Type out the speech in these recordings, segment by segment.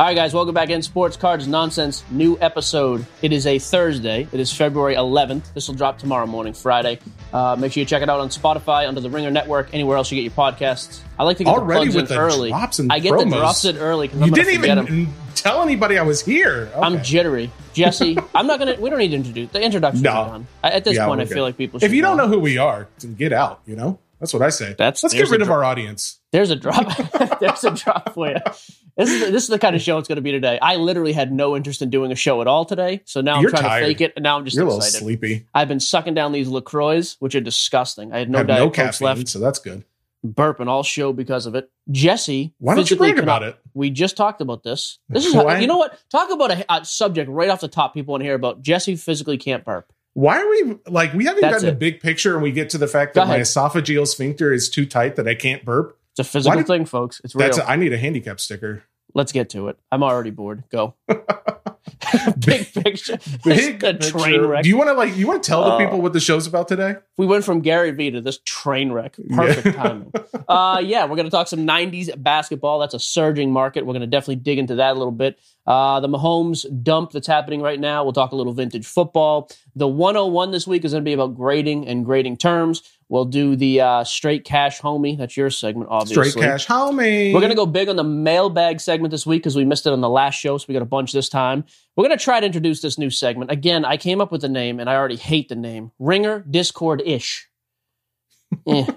All right, guys, welcome back in Sports Cards Nonsense. New episode. It is a Thursday. It is February 11th. This will drop tomorrow morning, Friday. Make sure you check it out on Spotify, under the Ringer Network, anywhere else you get your podcasts. I like to get already the plugs in early. I get the drops in early because you didn't even tell anybody I was here. Okay. I'm jittery, Jesse. I'm not gonna. We don't need to introduce the introduction. No. Done. At this point, I feel like people should. If you don't know who we are, then get out. You know, that's what I say. Let's get rid of our audience. There's a drop. There's a drop for you. This is the kind of show it's going to be today. I literally had no interest in doing a show at all today, so now I'm trying to fake it, and now I'm just excited. You're a little sleepy. I've been sucking down these LaCroix, which are disgusting. I had no Diet Cokes left, so that's good. Burping all show because of it. Jesse, why don't you brag about it? We just talked about this. This is how, you know what? Talk about a subject right off the top people want to hear about. Jesse physically can't burp. Why are we we haven't gotten a big picture, and we get to the fact that my esophageal sphincter is too tight that I can't burp? It's a physical thing, folks. It's real. I need a handicap sticker. Let's get to it. I'm already bored. Go. Big picture. Big train wreck. Do you want to tell the people what the show's about today? We went from Gary Vee to this train wreck. Perfect timing. We're going to talk some 90s basketball. That's a surging market. We're going to definitely dig into that a little bit. The Mahomes dump that's happening right now. We'll talk a little vintage football. The 101 this week is going to be about grading and grading terms. We'll do the straight cash homie. That's your segment, obviously. Straight cash homie. We're going to go big on the mailbag segment this week because we missed it on the last show, so we got a bunch this time. We're going to try to introduce this new segment. Again, I came up with the name, and I already hate the name. Ringer Discord-ish. It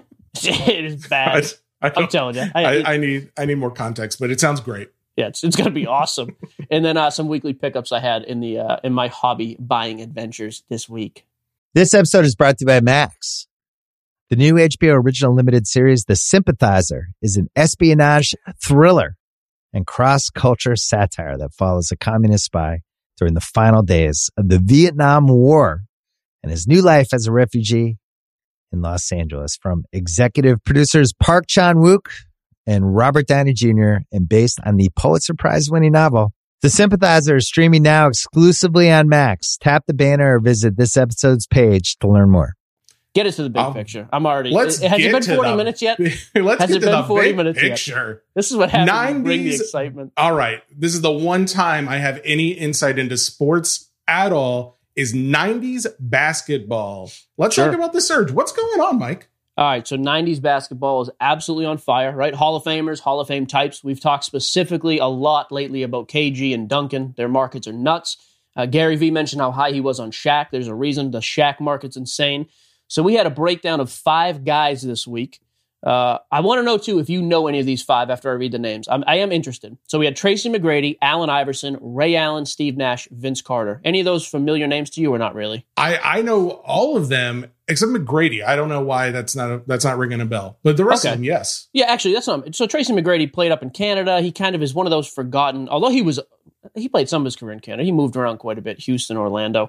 is bad. I'm telling you. I need more context, but it sounds great. Yeah, it's going to be awesome. And then some weekly pickups I had in my hobby buying adventures this week. This episode is brought to you by Max. The new HBO original limited series, The Sympathizer, is an espionage thriller and cross-culture satire that follows a communist spy during the final days of the Vietnam War and his new life as a refugee in Los Angeles. From executive producers Park Chan-wook and Robert Downey Jr. and based on the Pulitzer Prize-winning novel, The Sympathizer is streaming now exclusively on Max. Tap the banner or visit this episode's page to learn more. Get us to the big picture. I'm already. Has it been 40 minutes yet? Has it been 40 minutes yet? This is what happens to bring the excitement. All right. This is the one time I have any insight into sports at all is 90s basketball. Let's talk about the surge. What's going on, Mike? All right, so 90s basketball is absolutely on fire, right? Hall of Famers, Hall of Fame types. We've talked specifically a lot lately about KG and Duncan. Their markets are nuts. Gary Vee mentioned how high he was on Shaq. There's a reason the Shaq market's insane. So we had a breakdown of 5 guys this week. I want to know, too, if you know any of these 5 after I read the names. I am interested. So we had Tracy McGrady, Allen Iverson, Ray Allen, Steve Nash, Vince Carter. Any of those familiar names to you or not really? I know all of them except McGrady. I don't know why that's not ringing a bell. But the rest of them, yes. Yeah, actually, that's not. So Tracy McGrady played up in Canada. He kind of is one of those forgotten, although he played some of his career in Canada. He moved around quite a bit, Houston, Orlando.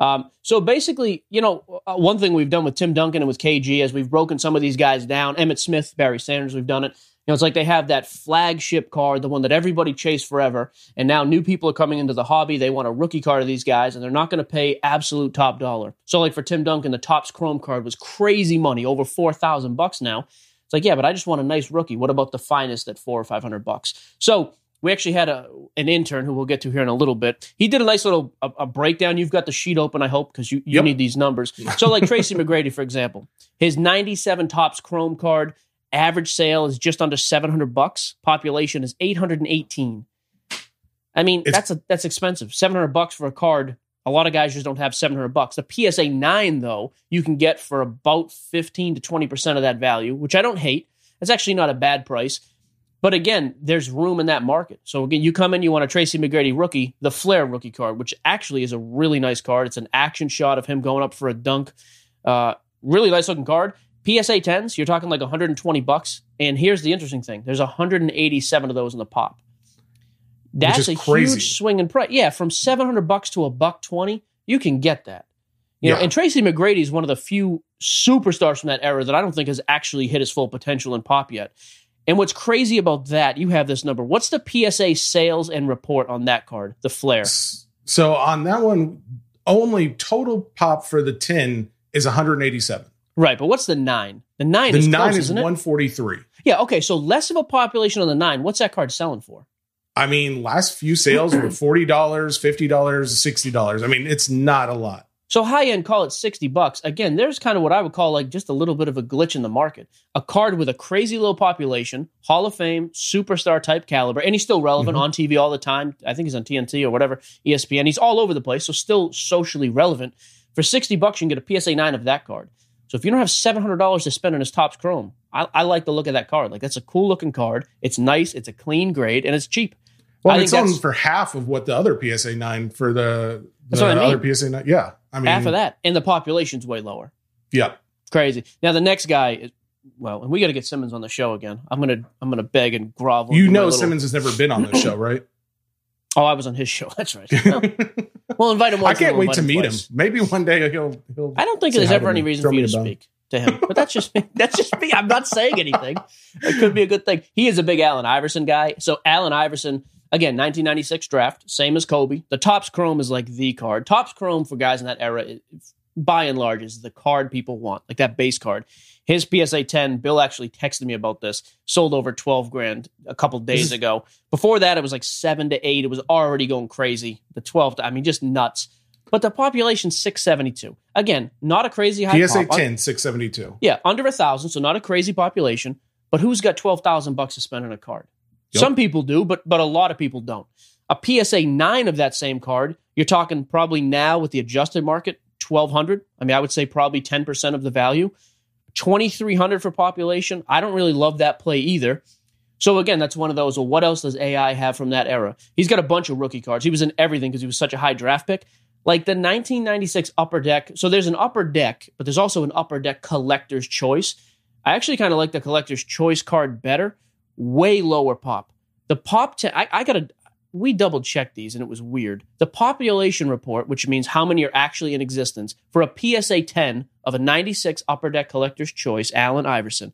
So basically, one thing we've done with Tim Duncan and with KG is we've broken some of these guys down. Emmett Smith, Barry Sanders, we've done it. It's like they have that flagship card, the one that everybody chased forever, and now new people are coming into the hobby. They want a rookie card of these guys, and they're not going to pay absolute top dollar. So like for Tim Duncan, the Topps Chrome card was crazy money, over $4,000 now. It's like, yeah, but I just want a nice rookie. What about the finest at $400 or $500? So we actually had an intern who we'll get to here in a little bit. He did a nice little a breakdown. You've got the sheet open, I hope, because you need these numbers. So like Tracy McGrady, for example, his 97 Topps Chrome card, average sale is just under $700. Population is 818. I mean, that's expensive. $700 for a card. A lot of guys just don't have $700. The PSA 9, though, you can get for about 15 to 20% of that value, which I don't hate. That's actually not a bad price. But again, there's room in that market. So again, you come in, you want a Tracy McGrady rookie, the Flair rookie card, which actually is a really nice card. It's an action shot of him going up for a dunk. Really nice looking card. PSA 10s, you're talking like $120. And here's the interesting thing. There's 187 of those in the pop. That's a huge swing in price. Yeah, from $700 to $120, you can get that. You know, and Tracy McGrady is one of the few superstars from that era that I don't think has actually hit his full potential in pop yet. And what's crazy about that, you have this number. What's the PSA sales and report on that card, the Flair? So on that one, only total pop for the 10 is 187. Right, but what's the 9? The 9 is close, isn't it? 143. Yeah, okay, so less of a population on the 9. What's that card selling for? I mean, last few sales were $40, $50, $60. I mean, it's not a lot. So high-end, call it $60. Again, there's kind of what I would call like just a little bit of a glitch in the market. A card with a crazy low population, Hall of Fame, superstar type caliber, and he's still relevant on TV all the time. I think he's on TNT or whatever, ESPN. He's all over the place, so still socially relevant. For $60, you can get a PSA 9 of that card. So if you don't have $700 to spend on his Topps Chrome, I like the look of that card. Like, that's a cool-looking card. It's nice, it's a clean grade, and it's cheap. Well, it's on for half of what the other PSA 9 for the other PSA 9. Yeah. I mean, half of that, and the population's way lower. Yeah, crazy. Now the next guy is and we got to get Simmons on the show again. I'm gonna beg and grovel. Simmons has never been on the show, right? Oh, I was on his show. That's right. We'll invite him. I can't wait to meet him. Maybe one day he'll. I don't think there's ever any reason for you to speak to him, but that's just me. That's just me. I'm not saying anything. It could be a good thing. He is a big Allen Iverson guy. So Allen Iverson. Again, 1996 draft, same as Kobe. The Topps Chrome is like the card. Topps Chrome for guys in that era, by and large, is the card people want, like that base card. His PSA 10, Bill actually texted me about this, sold over $12,000 a couple days ago. Before that, it was like 7 to 8. It was already going crazy. The 12th, I mean, just nuts. But the population, 672. Again, not a crazy high PSA 10, 672. Yeah, under 1,000, so not a crazy population. But who's got $12,000 to spend on a card? Yep. Some people do, but a lot of people don't. A PSA 9 of that same card, you're talking probably now with the adjusted market, $1,200. I mean, I would say probably 10% of the value. $2,300 for population. I don't really love that play either. So again, that's one of those, well, what else does AI have from that era? He's got a bunch of rookie cards. He was in everything because he was such a high draft pick. Like the 1996 Upper Deck. So there's an Upper Deck, but there's also an Upper Deck Collector's Choice. I actually kind of like the Collector's Choice card better. Way lower pop. The pop, we double checked these and it was weird. The population report, which means how many are actually in existence, for a PSA 10 of a 96 Upper Deck Collector's Choice, Allen Iverson,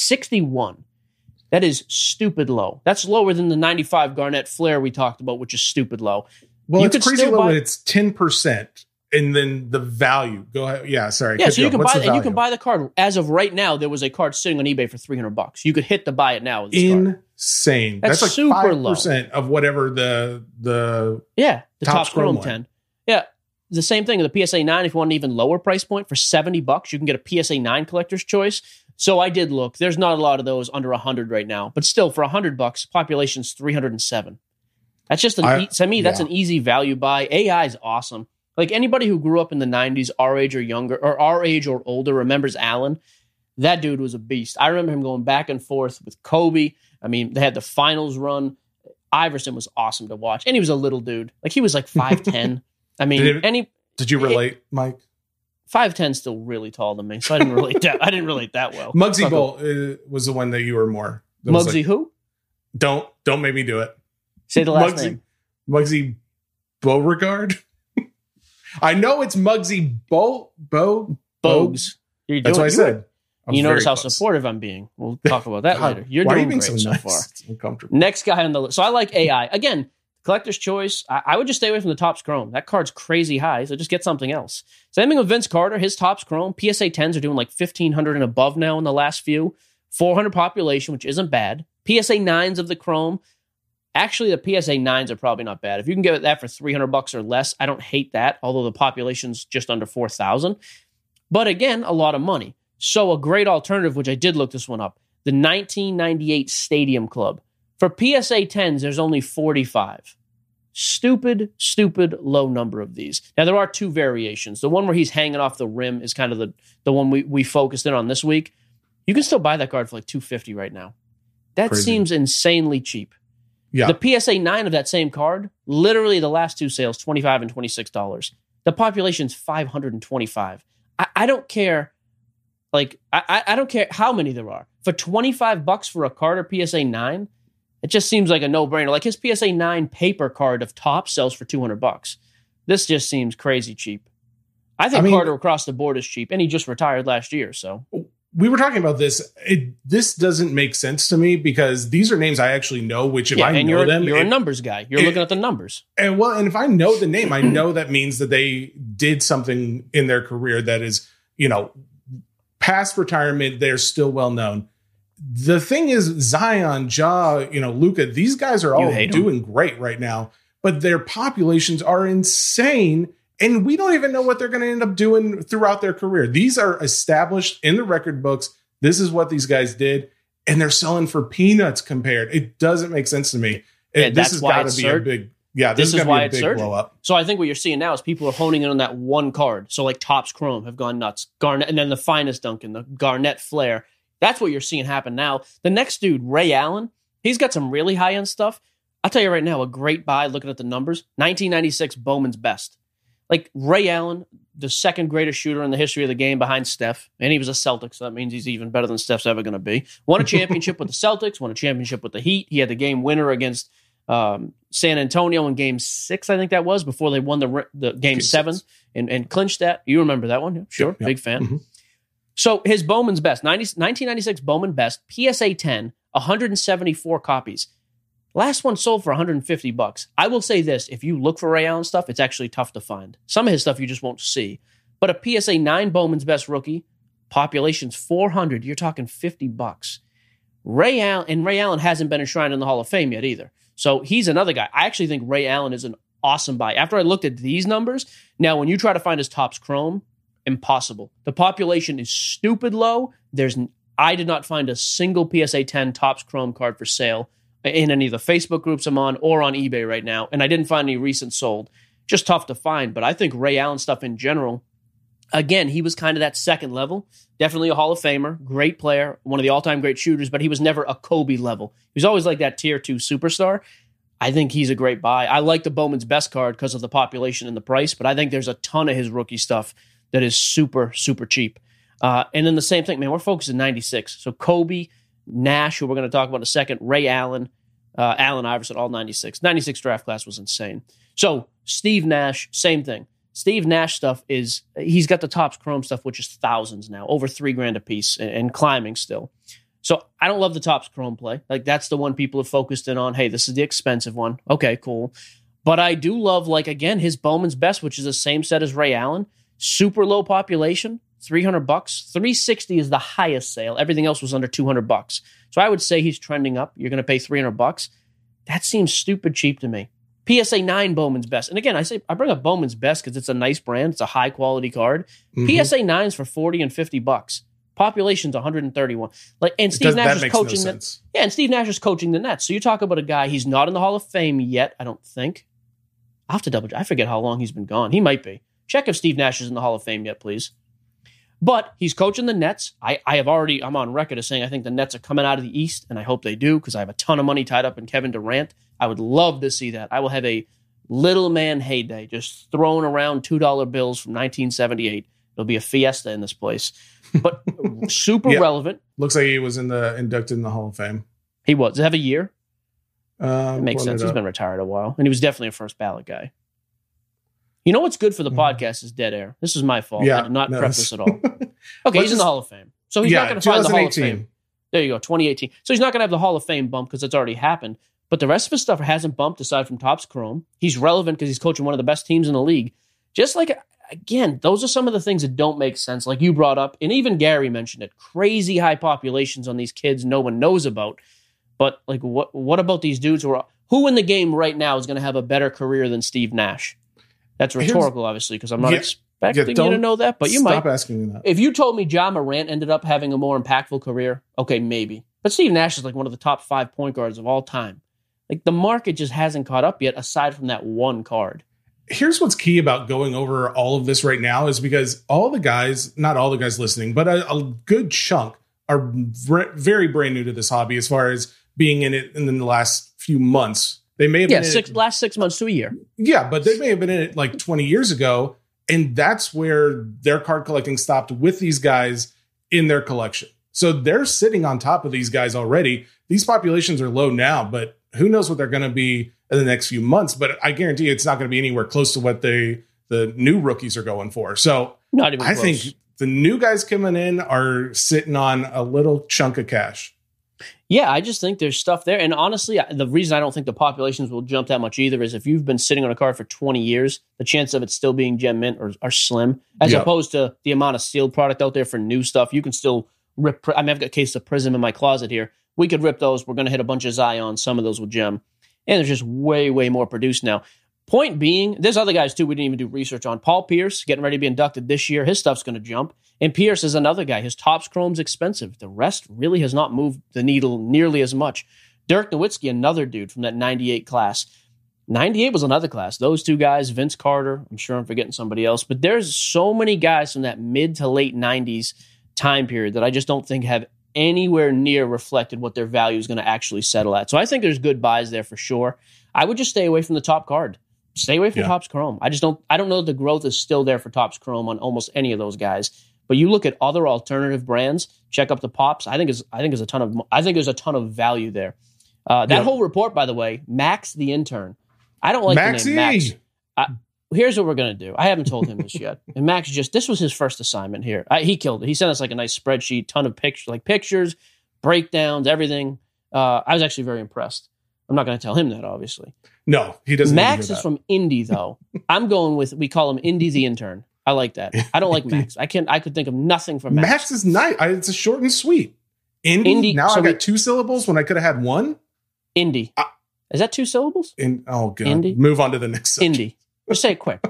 61. That is stupid low. That's lower than the 95 Garnett Flair we talked about, which is stupid low. Well, it's crazy low when it's 10%. And then the value. Go ahead. Yeah, sorry. Yeah, so you can buy and you can buy the card. As of right now, there was a card sitting on eBay for $300. You could hit the buy it now. Insane. That's like super 5% low of whatever the Topps Chrome 10. Yeah, the same thing. The PSA 9. If you want an even lower price point for $70, you can get a PSA 9 Collector's Choice. So I did look. There's not a lot of those under 100 right now, but still for $100, population's 307. That's just to me. That's an easy value buy. AI is awesome. Like anybody who grew up in the 90s, our age or younger, or our age or older, remembers Allen. That dude was a beast. I remember him going back and forth with Kobe. I mean, they had the finals run. Iverson was awesome to watch. And he was a little dude. Like he was like 5'10". I mean, did you relate, Mike? 5'10" still really tall than me, so I didn't relate that well. Muggsy Bolt was the one that you were more. Muggsy who? Don't make me do it. Say the last name. Muggsy Beauregard. I know it's Muggsy Bogues. That's what I said. You notice how supportive I'm being. We'll talk about that later. You're doing great so far. It's uncomfortable. Next guy on the list. So I like AI. Again, Collector's Choice. I would just stay away from the Topps Chrome. That card's crazy high, so just get something else. Same thing with Vince Carter. His Topps Chrome. PSA 10s are doing like 1,500 and above now in the last few. 400 population, which isn't bad. PSA 9s of the Chrome. Actually, the PSA 9s are probably not bad. If you can get that for $300 or less, I don't hate that, although the population's just under 4,000. But again, a lot of money. So a great alternative, which I did look this one up, the 1998 Stadium Club. For PSA 10s, there's only 45. Stupid low number of these. Now, there are two variations. The one where he's hanging off the rim is kind of the one we focused in on this week. You can still buy that card for like $250 right now. That seems insanely cheap. Yeah. The PSA 9 of that same card, literally the last two sales, $25 and $26. The population's 525. I don't care. Like, I don't care how many there are. For $25 for a card or PSA 9, it just seems like a no-brainer. Like his PSA 9 paper card of Topps sells for $200. This just seems crazy cheap. I think Carter across the board is cheap, and he just retired last year, so... We were talking about this. This doesn't make sense to me because these are names I actually know, which if I know them... You're a numbers guy. You're looking at the numbers. And if I know the name, I know that means that they did something in their career that is, past retirement, they're still well known. the thing is, Zion, Ja, Luka, these guys are all doing great right now, but their populations are insane. And we don't even know what they're going to end up doing throughout their career. These are established in the record books. This is what these guys did. And they're selling for peanuts compared. It doesn't make sense to me. This has got to be a big, this is why it's blow up. So I think what you're seeing now is people are honing in on that one card. So like Topps Chrome have gone nuts. Garnett, and then the finest Duncan, the Garnett Flair. That's what you're seeing happen now. The next dude, Ray Allen, he's got some really high-end stuff. I'll tell you right now, a great buy looking at the numbers, 1996 Bowman's Best. Like Ray Allen, the second greatest shooter in the history of the game behind Steph, and he was a Celtic, so that means he's even better than Steph's ever going to be. Won a championship with the Celtics, won a championship with the Heat. He had the game winner against San Antonio in Game 6, I think that was, before they won the Game 7 and clinched that. You remember that one? Yeah, sure, yep. Big fan. Mm-hmm. So his Bowman's Best, 1996 Bowman Best, PSA 10, 174 copies. Last one sold for $150. I will say this, if you look for Ray Allen stuff, it's actually tough to find. Some of his stuff you just won't see. But a PSA 9 Bowman's Best rookie, population's 400, you're talking $50. Ray Allen hasn't been enshrined in the Hall of Fame yet either. So he's another guy. I actually think Ray Allen is an awesome buy. After I looked at these numbers, now when you try to find his Topps Chrome, impossible. The population is stupid low. I did not find a single PSA 10 Topps Chrome card for sale in any of the Facebook groups I'm on or on eBay right now, and I didn't find any recent sold. Just tough to find, but I think Ray Allen stuff in general, again, he was kind of that second level. Definitely a Hall of Famer, great player, one of the all-time great shooters, but he was never a Kobe level. He was always like that tier 2 superstar. I think he's a great buy. I like the Bowman's Best card because of the population and the price, but I think there's a ton of his rookie stuff that is super, super cheap. And then the same thing, man, we're focused on 96. So Kobe, Nash, who we're going to talk about in a second, Ray Allen, Allen Iverson, all 96. 96 draft class was insane. So Steve Nash, same thing. Steve Nash stuff he's got the Topps Chrome stuff, which is thousands now, over $3,000 a piece and climbing still. So I don't love the Topps Chrome play. Like that's the one people have focused in on. Hey, this is the expensive one. Okay, cool. But I do love, like, again, his Bowman's Best, which is the same set as Ray Allen. Super low population, $300. 360 is the highest sale. Everything else was under $200. So I would say he's trending up. You're going to pay $300. That seems stupid cheap to me. PSA 9 Bowman's Best. And again, I bring up Bowman's Best because it's a nice brand. It's a high quality card. Mm-hmm. PSA 9s for $40 and $50. Population's 131. And Steve Nash is coaching and Steve Nash is coaching the Nets. So you talk about a guy, he's not in the Hall of Fame yet, I don't think. I'll have to double check. I forget how long he's been gone. He might be. Check if Steve Nash is in the Hall of Fame yet, please. But he's coaching the Nets. I'm on record as saying I think the Nets are coming out of the East, and I hope they do because I have a ton of money tied up in Kevin Durant. I would love to see that. I will have a little man heyday, just throwing around $2 bills from 1978. It'll be a fiesta in this place. But super relevant. Looks like he was inducted in the Hall of Fame. He was. Does it have a year? It makes sense. He's been retired a while, and he was definitely a first ballot guy. You know what's good for the podcast is dead air. This is my fault. I did not prep this at all. Okay, he's in the Hall of Fame. So he's not going to find the Hall of Fame. There you go, 2018. So he's not going to have the Hall of Fame bump because it's already happened. But the rest of his stuff hasn't bumped aside from Topps Chrome. He's relevant because he's coaching one of the best teams in the league. Just like, again, those are some of the things that don't make sense. Like you brought up, and even Gary mentioned it, crazy high populations on these kids no one knows about. But like, what about these dudes who in the game right now is going to have a better career than Steve Nash? That's rhetorical, obviously, because I'm not expecting you to know that, but you might. Stop asking me that. If you told me Ja Morant ended up having a more impactful career, okay, maybe. But Steve Nash is like one of the top 5 point guards of all time. Like the market just hasn't caught up yet, aside from that one card. Here's what's key about going over all of this right now is because all the guys, not all the guys listening, but a good chunk are very brand new to this hobby as far as being in it in the last few months. They may have been last 6 months to a year. Yeah, but they may have been in it like 20 years ago, and that's where their card collecting stopped with these guys in their collection. So they're sitting on top of these guys already. These populations are low now, but who knows what they're going to be in the next few months. But I guarantee you it's not going to be anywhere close to what the new rookies are going for. So not even I close. think the new guys coming in are sitting on a little chunk of cash. Yeah, I just think there's stuff there. And honestly, the reason I don't think the populations will jump that much either is if you've been sitting on a card for 20 years, the chance of it still being gem mint are slim, as opposed to the amount of sealed product out there for new stuff. You can still rip. I mean, I've got a case of Prism in my closet here. We could rip those. We're going to hit a bunch of Zion. Some of those will gem. And there's just way, way more produced now. Point being, there's other guys too we didn't even do research on. Paul Pierce, getting ready to be inducted this year. His stuff's going to jump. And Pierce is another guy. His Topps Chrome's expensive. The rest really has not moved the needle nearly as much. Dirk Nowitzki, another dude from that 98 class. 98 was another class. Those two guys, Vince Carter, I'm sure I'm forgetting somebody else, but there's so many guys from that mid to late 90s time period that I just don't think have anywhere near reflected what their value is going to actually settle at. So I think there's good buys there for sure. I would just stay away from the top card. Stay away from Topps Chrome. I don't know that the growth is still there for Topps Chrome on almost any of those guys. But you look at other alternative brands, check up the Pops. I think there's a ton of value there. That whole report, by the way, Max the intern. I don't like the name Max. Here's what we're going to do. I haven't told him this yet. And Max this was his first assignment here. He killed it. He sent us like a nice spreadsheet, ton of pictures, breakdowns, everything. I was actually very impressed. I'm not going to tell him that, obviously. No, he doesn't. Max is from Indy, though. I'm going with, we call him Indy the intern. I like that. I don't like Max. I could think of nothing from Max. Max is nice. It's a short and sweet. Indy. Now I got 2 syllables when I could have had 1. Indy. Is that 2 syllables? Oh, God. Indy? Move on to the next subject. Indy. Just say it quick.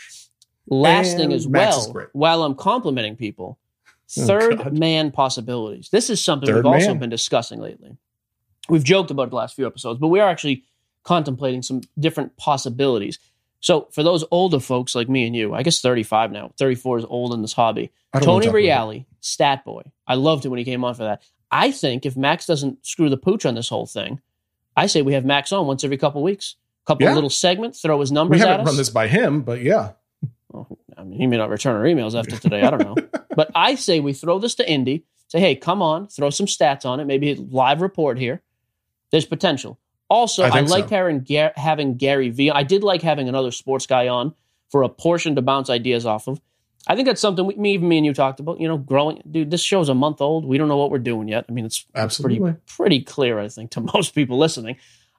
Last thing as well, while I'm complimenting people, third man possibilities. This is something we've also been discussing lately. We've joked about it the last few episodes, but we are actually contemplating some different possibilities. So for those older folks like me and you, I guess 35 now, 34 is old in this hobby. Tony Reale, Stat Boy. I loved it when he came on for that. I think if Max doesn't screw the pooch on this whole thing, I say we have Max on once every couple of weeks. Couple of little segments, throw his numbers at us. We haven't run this by him, but yeah. Well, I mean, he may not return our emails after today. I don't know. But I say we throw this to Indy. Say, hey, come on, throw some stats on it. Maybe a live report here. There's potential. Also, I like having Gary V. I did like having another sports guy on for a portion to bounce ideas off of. I think that's something me and you talked about, growing. Dude, this show's a month old. We don't know what we're doing yet. I mean, it's pretty clear, I think, to most people listening.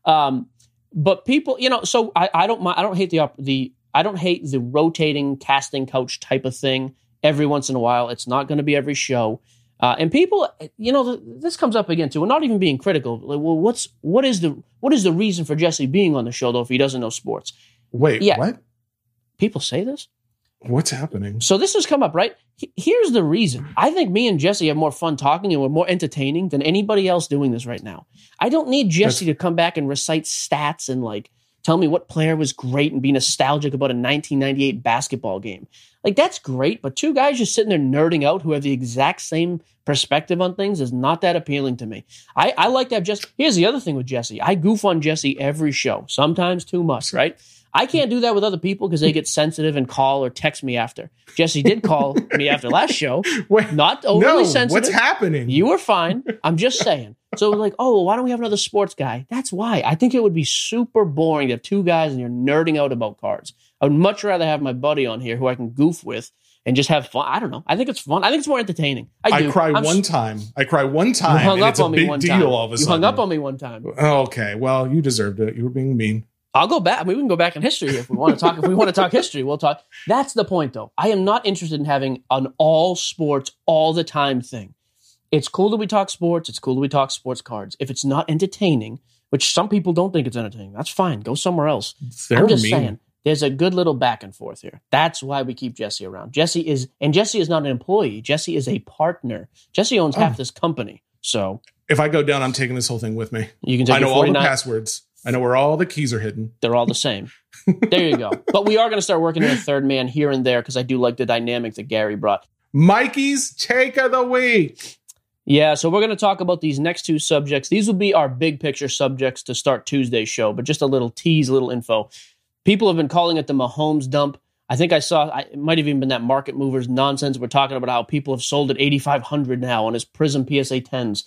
But people, so I don't hate I don't hate the rotating casting couch type of thing every once in a while. It's not going to be every show. And people, this comes up again too. We're not even being critical. Like, well, what is the reason for Jesse being on the show though if he doesn't know sports? Wait, what? People say this? What's happening? So this has come up, right? Here's the reason. I think me and Jesse have more fun talking and we're more entertaining than anybody else doing this right now. I don't need Jesse to come back and recite stats and tell me what player was great and be nostalgic about a 1998 basketball game. That's great, but 2 guys just sitting there nerding out who have the exact same perspective on things is not that appealing to me. I like to have Jesse. Here's the other thing with Jesse. I goof on Jesse every show, sometimes too much, right? I can't do that with other people because they get sensitive and call or text me after. Jesse did call me after last show. Wait, not overly sensitive. What's happening? You were fine. I'm just saying. So why don't we have another sports guy? That's why. I think it would be super boring to have 2 guys and you're nerding out about cards. I would much rather have my buddy on here who I can goof with and just have fun. I don't know. I think it's fun. I think it's more entertaining. I cry one time. You hung up on me one time. All of a sudden. You hung up on me one time. Okay. Well, you deserved it. You were being mean. I'll go back. I mean, we can go back in history if we want to talk. If we want to talk history, we'll talk. That's the point, though. I am not interested in having an all sports all the time thing. It's cool that we talk sports. It's cool that we talk sports cards. If it's not entertaining, which some people don't think it's entertaining, that's fine. Go somewhere else. I'm just saying, there's a good little back and forth here. That's why we keep Jesse around. Jesse is not an employee. Jesse is a partner. Jesse owns half this company. So if I go down, I'm taking this whole thing with me. You can take. I know all the passwords. I know where all the keys are hidden. They're all the same. There you go. But we are going to start working in a third man here and there because I do like the dynamic that Gary brought. Mikey's Take of the Week. Yeah, so we're going to talk about these next 2 subjects. These will be our big picture subjects to start Tuesday's show, but just a little tease, a little info. People have been calling it the Mahomes dump. I think it might have even been that Market Movers nonsense. We're talking about how people have sold at $8,500 now on his Prism PSA 10s.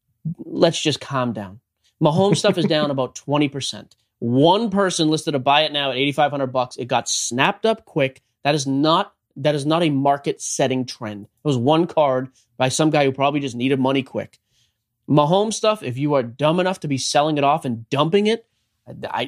Let's just calm down. Mahomes stuff is down about 20%. One person listed to buy it now at $8,500. It got snapped up quick. That is not a market setting trend. It was one card by some guy who probably just needed money quick. Mahomes stuff, if you are dumb enough to be selling it off and dumping it,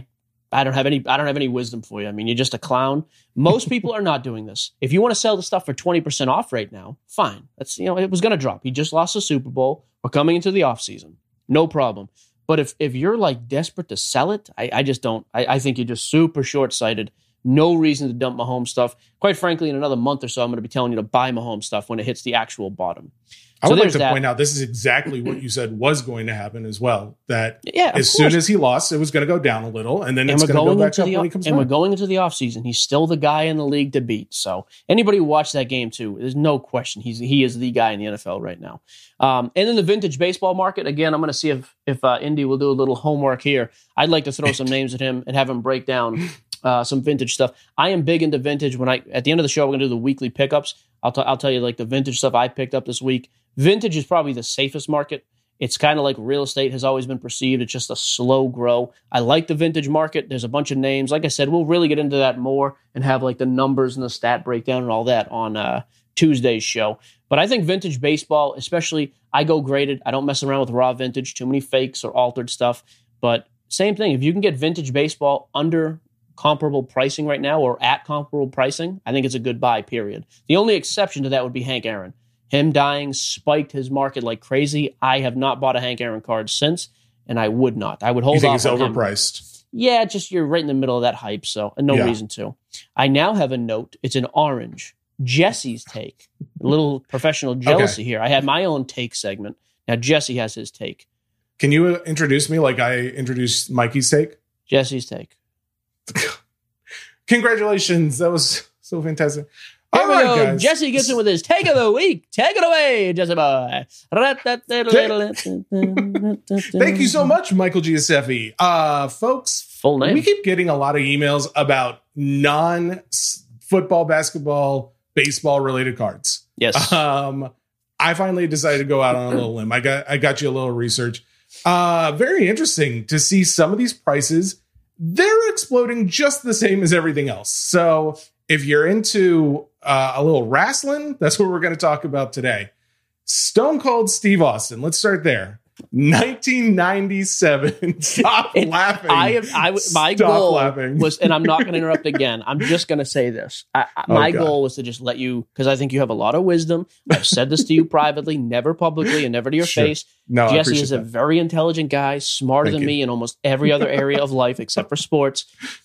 I don't have any wisdom for you. I mean, you're just a clown. Most people are not doing this. If you want to sell the stuff for 20% off right now, fine. That's, it was going to drop. He just lost the Super Bowl. We're coming into the off season. No problem. But if you're like desperate to sell it, I just don't. I think you're just super short-sighted. No reason to dump Mahomes stuff. Quite frankly, in another month or so, I'm going to be telling you to buy Mahomes stuff when it hits the actual bottom. I would like to point out this is exactly what you said was going to happen as well. That as soon as he lost, it was going to go down a little, and then it's going to go back up when he comes back. And we're going into the offseason. He's still the guy in the league to beat. So anybody who watched that game too, there's no question he is the guy in the NFL right now. And in the vintage baseball market, again, I'm going to see if Indy will do a little homework here. I'd like to throw some names at him and have him break down some vintage stuff. I am big into vintage. At the end of the show, we're going to do the weekly pickups. I'll tell you like the vintage stuff I picked up this week. Vintage is probably the safest market. It's kind of like real estate has always been perceived. It's just a slow grow. I like the vintage market. There's a bunch of names. Like I said, we'll really get into that more and have like the numbers and the stat breakdown and all that on Tuesday's show. But I think vintage baseball, especially, I go graded. I don't mess around with raw vintage, too many fakes or altered stuff. But same thing, if you can get vintage baseball under comparable pricing right now or at comparable pricing, I think it's a good buy, period. The only exception to that would be Hank Aaron. Him dying spiked his market like crazy. I have not bought a Hank Aaron card since, and I would not. I would hold off. You think it's overpriced? Yeah, just you're right in the middle of that hype, so no reason to. I now have a note. It's an orange. Jesse's take. A little professional jealousy here. I had my own take segment. Now Jesse has his take. Can you introduce me like I introduced Mikey's take? Jesse's take. Congratulations. That was so fantastic. Here we go. Guys. Jesse gets in with his take of the week. Take it away, Jesse boy. Thank you so much, Michael Giuseppe. Folks, full name. We keep getting a lot of emails about non-football, basketball, baseball-related cards. Yes. I finally decided to go out on a little limb. I got you a little research. Very interesting to see some of these prices. They're exploding just the same as everything else. So if you're into a little wrestling, that's what we're going to talk about today. Stone Cold Steve Austin. Let's start there. 1997. Stop laughing. My goal was, and I'm not going to interrupt again. I'm just going to say this. My goal was to just let you, because I think you have a lot of wisdom. I've said this to you privately, never publicly, and never to your face. No, Jesse is a very intelligent guy, smarter than me in almost every other area of life except for sports.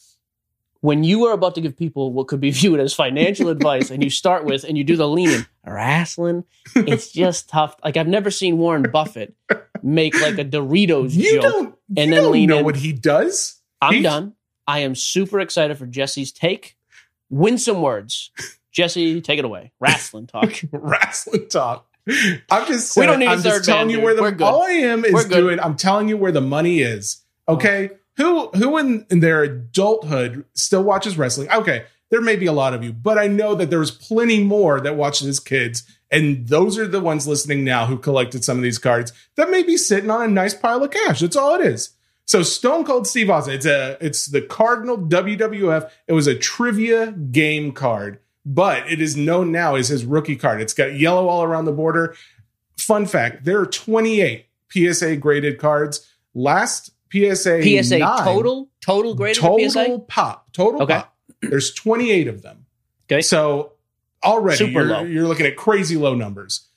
When you are about to give people what could be viewed as financial advice and you start with, and you do the lean-in, wrestling, it's just tough. Like, I've never seen Warren Buffett make like a Doritos joke and then lean in. What he does? I'm done. I am super excited for Jesse's take. Win some words. Jesse, take it away. Wrestling talk. Wrestling talk. I'm just saying, we don't need a third telling you where all I am is doing. I'm telling you where the money is. Okay. Who in their adulthood still watches wrestling? Okay, there may be a lot of you, but I know that there's plenty more that watched as kids, and those are the ones listening now who collected some of these cards that may be sitting on a nice pile of cash. That's all it is. So Stone Cold Steve Austin, it's the Cardinal WWF. It was a trivia game card, but it is known now as his rookie card. It's got yellow all around the border. Fun fact, there are 28 PSA graded cards. Last PSA 9, total graded PSA? Total pop. There's 28 of them. Okay. So already you're looking at crazy low numbers.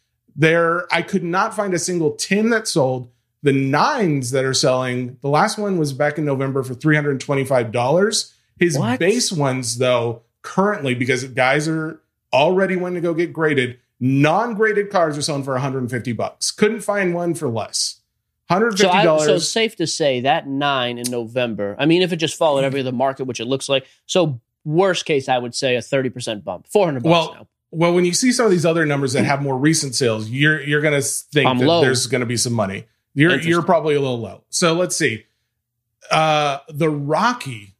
I could not find a single 10 that sold. The 9s that are selling, the last one was back in November for $325. His base ones, though, currently, because guys are already wanting to go get graded, non-graded cards are selling for $150. Couldn't find one for less. $150. So it's safe to say that 9 in November, I mean, if it just followed every other market, which it looks like, so worst case, I would say a 30% bump, $400 now. Well, when you see some of these other numbers that have more recent sales, you're going to think that there's going to be some money. You're probably a little low. So let's see. The Rocky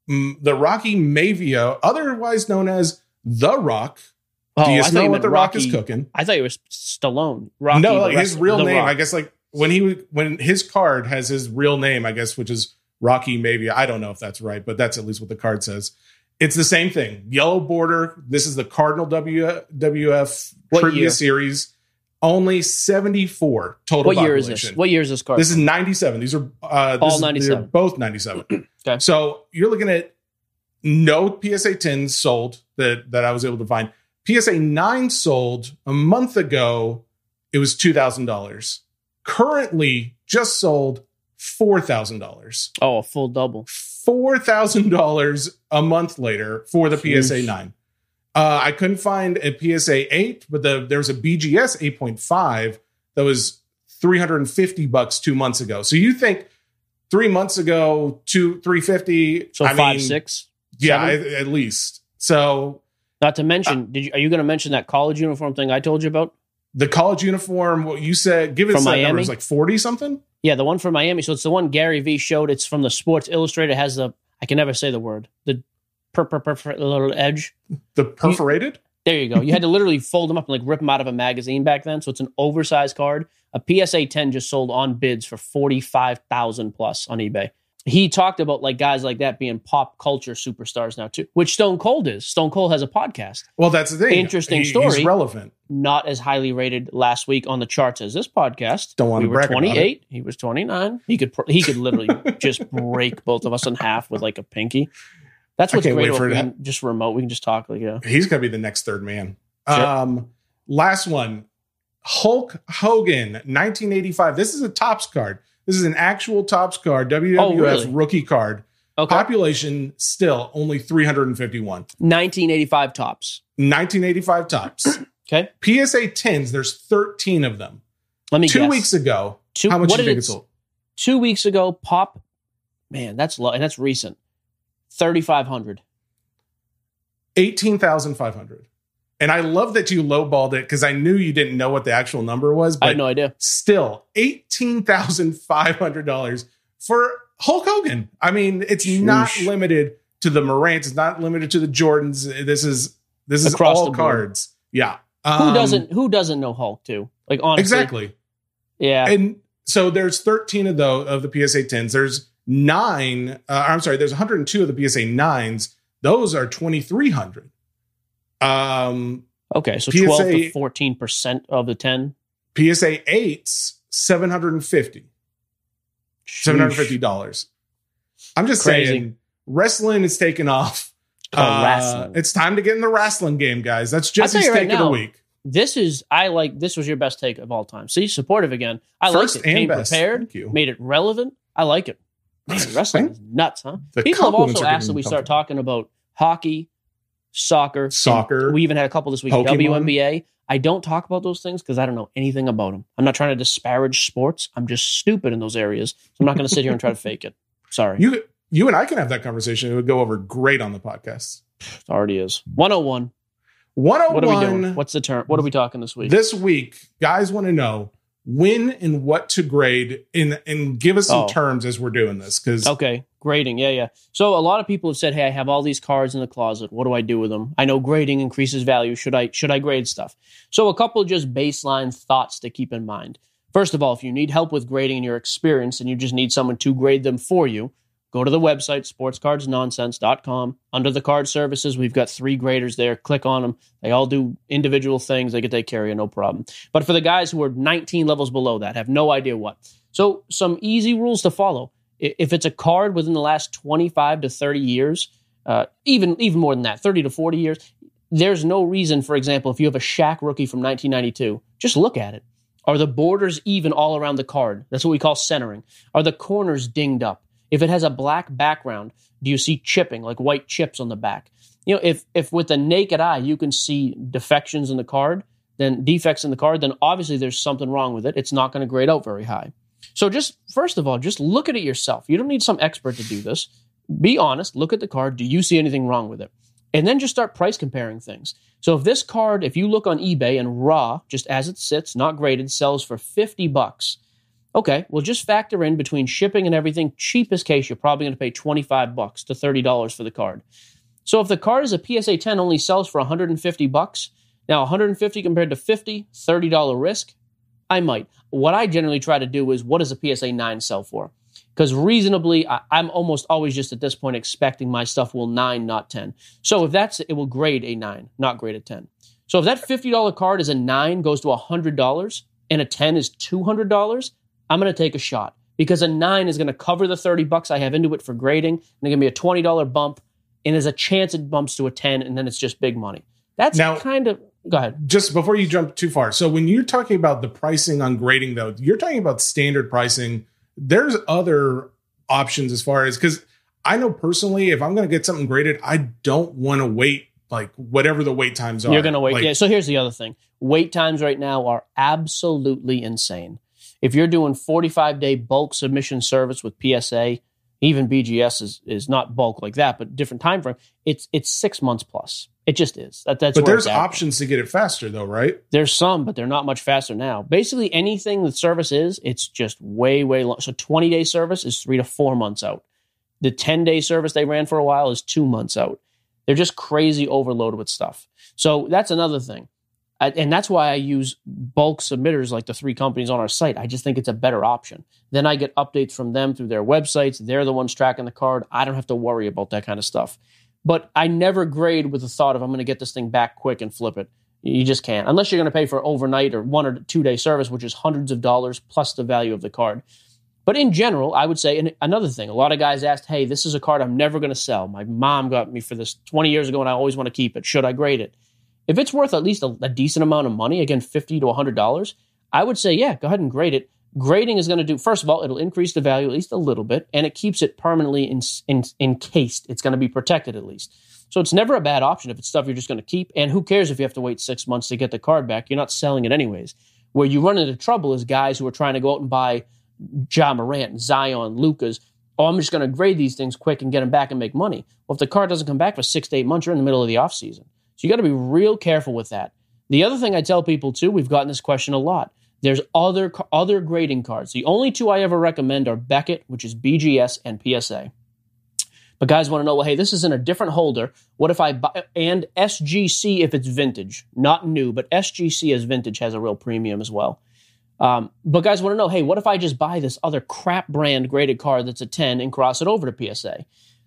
Maivia, otherwise known as The Rock. Do you know what The Rock is cooking? I thought it was Stallone. Rocky, no, his real name, I guess, like, when his card has his real name, I guess, which is Rocky Maivia. I don't know if that's right, but that's at least what the card says. It's the same thing. Yellow border. This is the Cardinal WWF Trivia Series. Only 74 total population. What year is this card? This is 97. These are all 97. They're both 97. Okay. So you're looking at no PSA 10s sold that I was able to find. PSA 9 sold a month ago. It was $2,000. Currently just sold $4,000. Oh, a full double. $4,000 a month later for the PSA 9. I couldn't find a PSA 8, but there was a BGS 8.5 that was $350 2 months ago. So you think 3 months ago, $350? So 5, 6? Yeah, at least. So, not to mention, are you going to mention that college uniform thing I told you about? The college uniform, what you said, give it some numbers, like 40 something? Yeah, the one from Miami. So it's the one Gary Vee showed. It's from the Sports Illustrated. It has I can never say the word, the little edge. The perforated? There you go. You had to literally fold them up and like rip them out of a magazine back then. So it's an oversized card. A PSA 10 just sold on bids for $45,000 plus on eBay. He talked about like guys like that being pop culture superstars now too, which Stone Cold is. Stone Cold has a podcast. Well, that's the thing. Interesting story. He's relevant. Not as highly rated last week on the charts as this podcast. Don't want to brag 28. He was 29. He could literally just break both of us in half with like a pinky. That's what's great about just remote. We can just talk like He's gonna be the next third man. Sure. Last one. Hulk Hogan, 1985. This is a Topps card. This is an actual Topps card, WWF rookie card. Okay. Population still only 351. 1985 Topps. 1985 Topps. Okay. PSA 10s, there's 13 of them. Let me guess. 2 weeks ago, how much do you think it sold? 2 weeks ago, Pop, man, that's low, and that's recent. 3,500. 18,500. And I love that you lowballed it because I knew you didn't know what the actual number was. But I had no idea. Still, $18,500 for Hulk Hogan. I mean, it's not limited to the Morants. It's not limited to the Jordans. This is across all cards. Yeah. Who doesn't know Hulk too? Like honestly. Exactly. Yeah. And so there's 13 of the PSA 10s. There's 102 of the PSA 9s. Those are 2,300. Okay, so PSA, 12 to 14% of the 10. PSA 8s, $750. $750. I'm just saying, wrestling is taking off. It's time to get in the wrestling game, guys. That's Jesse's take of the week. This was your best take of all time. See, supportive again. I liked it. Came prepared, made it relevant. I like it. Man, wrestling is nuts, huh? People have also asked that we start talking about hockey, soccer. We even had a couple this week. Pokemon. WNBA. I don't talk about those things because I don't know anything about them. I'm not trying to disparage sports. I'm just stupid in those areas. So I'm not going to sit here and try to fake it. Sorry. You and I can have that conversation. It would go over great on the podcast. It already is. 101. 101. What are we doing? What's the term? What are we talking this week? This week, guys want to know when and what to grade and give us some terms as we're doing this. Okay, grading. Yeah. So a lot of people have said, hey, I have all these cards in the closet. What do I do with them? I know grading increases value. Should I grade stuff? So a couple just baseline thoughts to keep in mind. First of all, if you need help with grading and you're experienced and you just need someone to grade them for you, go to the website, sportscardsnonsense.com. Under the card services, we've got 3 graders there. Click on them. They all do individual things. They can take care of you, no problem. But for the guys who are 19 levels below that, have no idea what. So some easy rules to follow. If it's a card within the last 25 to 30 years, even more than that, 30 to 40 years, there's no reason, for example, if you have a Shaq rookie from 1992, just look at it. Are the borders even all around the card? That's what we call centering. Are the corners dinged up? If it has a black background, do you see chipping, like white chips on the back? You know, if with the naked eye you can see defects in the card, then obviously there's something wrong with it. It's not going to grade out very high. So just, first of all, just look at it yourself. You don't need some expert to do this. Be honest, look at the card. Do you see anything wrong with it? And then just start price comparing things. So if this card, if you look on eBay and raw, just as it sits, not graded, sells for $50, okay, well, just factor in between shipping and everything, cheapest case, you're probably going to pay $25 to $30 for the card. So if the card is a PSA 10 only sells for $150, now $150 compared to $50, $30 risk, I might. What I generally try to do is, what does a PSA 9 sell for? Because reasonably, I'm almost always just at this point expecting my stuff will 9, not 10. So if it will grade a 9, not grade a 10. So if that $50 card is a 9, goes to $100, and a 10 is $200, I'm going to take a shot because a 9 is going to cover the $30 I have into it for grading, and they're going to be a $20 bump, and there's a chance it bumps to a 10, and then it's just big money. That's now, kind of... Go ahead. Just before you jump too far. So when you're talking about the pricing on grading, though, you're talking about standard pricing. There's other options as far as... Because I know personally, if I'm going to get something graded, I don't want to wait like whatever the wait times are. You're going to wait. Like, yeah. So here's the other thing. Wait times right now are absolutely insane. If you're doing 45-day bulk submission service with PSA, even BGS is not bulk like that, but different time frame. It's 6 months plus. It just is. That's. But there's options to get it faster, though, right? There's some, but they're not much faster now. Basically, anything the service is, it's just way long. So 20-day service is 3 to 4 months out. The 10-day service they ran for a while is 2 months out. They're just crazy overloaded with stuff. So that's another thing. And that's why I use bulk submitters like the 3 companies on our site. I just think it's a better option. Then I get updates from them through their websites. They're the ones tracking the card. I don't have to worry about that kind of stuff. But I never grade with the thought of I'm going to get this thing back quick and flip it. You just can't. Unless you're going to pay for overnight or 1 or 2 day service, which is hundreds of dollars plus the value of the card. But in general, I would say, and another thing, a lot of guys asked, hey, this is a card I'm never going to sell. My mom got me for this 20 years ago and I always want to keep it. Should I grade it? If it's worth at least a decent amount of money, again, $50 to $100, I would say, yeah, go ahead and grade it. Grading is going to do, first of all, it'll increase the value at least a little bit, and it keeps it permanently encased. It's going to be protected at least. So it's never a bad option if it's stuff you're just going to keep. And who cares if you have to wait 6 months to get the card back? You're not selling it anyways. Where you run into trouble is guys who are trying to go out and buy Ja Morant, Zion, Lucas. Oh, I'm just going to grade these things quick and get them back and make money. Well, if the card doesn't come back for 6 to 8 months, you're in the middle of the offseason. So you got to be real careful with that. The other thing I tell people too, we've gotten this question a lot. There's other grading cards. The only 2 I ever recommend are Beckett, which is BGS, and PSA. But guys want to know, well, hey, this is in a different holder. What if I buy, and SGC if it's vintage, not new, but SGC as vintage has a real premium as well. But guys want to know, hey, what if I just buy this other crap brand graded card that's a 10 and cross it over to PSA?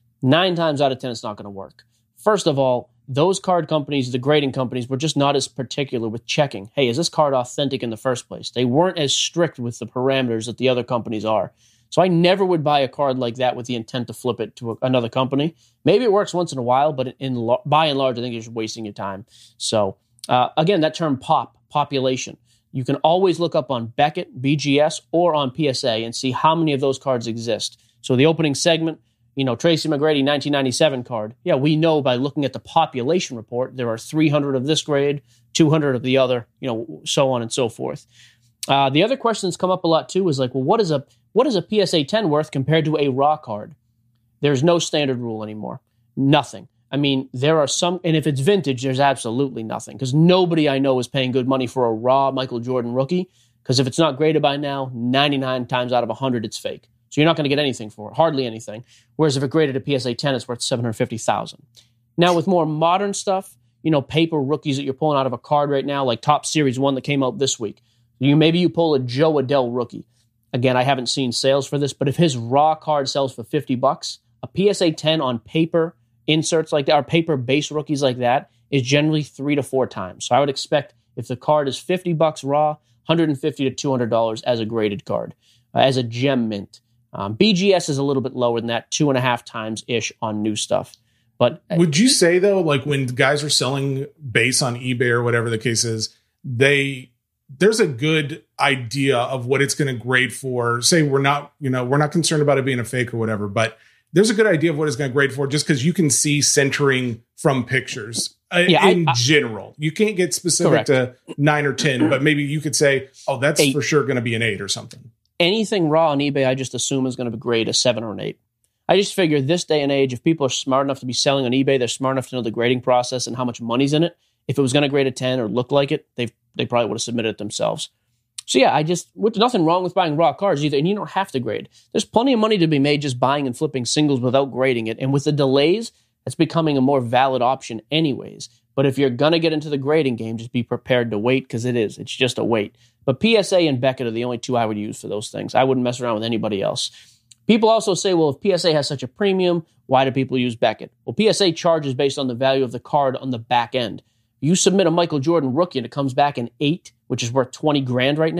9 times out of 10, it's not going to work. First of all, those card companies, the grading companies, were just not as particular with checking. Hey, is this card authentic in the first place? They weren't as strict with the parameters that the other companies are. So I never would buy a card like that with the intent to flip it to another company. Maybe it works once in a while, but by and large, I think you're just wasting your time. So again, that term population. You can always look up on Beckett, BGS, or on PSA and see how many of those cards exist. So the opening segment, Tracy McGrady 1997 card. Yeah, we know by looking at the population report, there are 300 of this grade, 200 of the other, so on and so forth. The other question that's come up a lot too is like, well, what is a PSA 10 worth compared to a raw card? There's no standard rule anymore. Nothing. I mean, there are some, and if it's vintage, there's absolutely nothing because nobody I know is paying good money for a raw Michael Jordan rookie because if it's not graded by now, 99 times out of 100, it's fake. So you're not going to get anything for it, hardly anything. Whereas if it graded a PSA 10, it's worth $750,000. Now with more modern stuff, paper rookies that you're pulling out of a card right now, like Top Series 1 that came out this week. Maybe you pull a Joe Adell rookie. Again, I haven't seen sales for this, but if his raw card sells for $50, a PSA 10 on paper inserts like that, or paper base rookies like that, is generally 3 to 4 times. So I would expect if the card is $50 raw, $150 to $200 as a graded card, as a gem mint. BGS is a little bit lower than that, 2.5 times ish on new stuff. But would you say though, like when guys are selling base on eBay or whatever the case is, there's a good idea of what it's going to grade for? Say we're not concerned about it being a fake or whatever, but there's a good idea of what it's going to grade for just because you can see centering from pictures in general. You can't get specific to 9 or 10, but maybe you could say, oh, that's 8. For sure going to be an 8 or something. Anything raw on eBay, I just assume is going to grade a 7 or an 8. I just figure this day and age, if people are smart enough to be selling on eBay, they're smart enough to know the grading process and how much money's in it. If it was going to grade a 10 or look like it, they probably would have submitted it themselves. So yeah, there's nothing wrong with buying raw cards either, and you don't have to grade. There's plenty of money to be made just buying and flipping singles without grading it, and with the delays, it's becoming a more valid option anyways. But if you're going to get into the grading game, just be prepared to wait because it's just a wait. But PSA and Beckett are the only 2 I would use for those things. I wouldn't mess around with anybody else. People also say, well, if PSA has such a premium, why do people use Beckett? Well, PSA charges based on the value of the card on the back end. You submit a Michael Jordan rookie and it comes back an 8, which is worth $20,000 right now,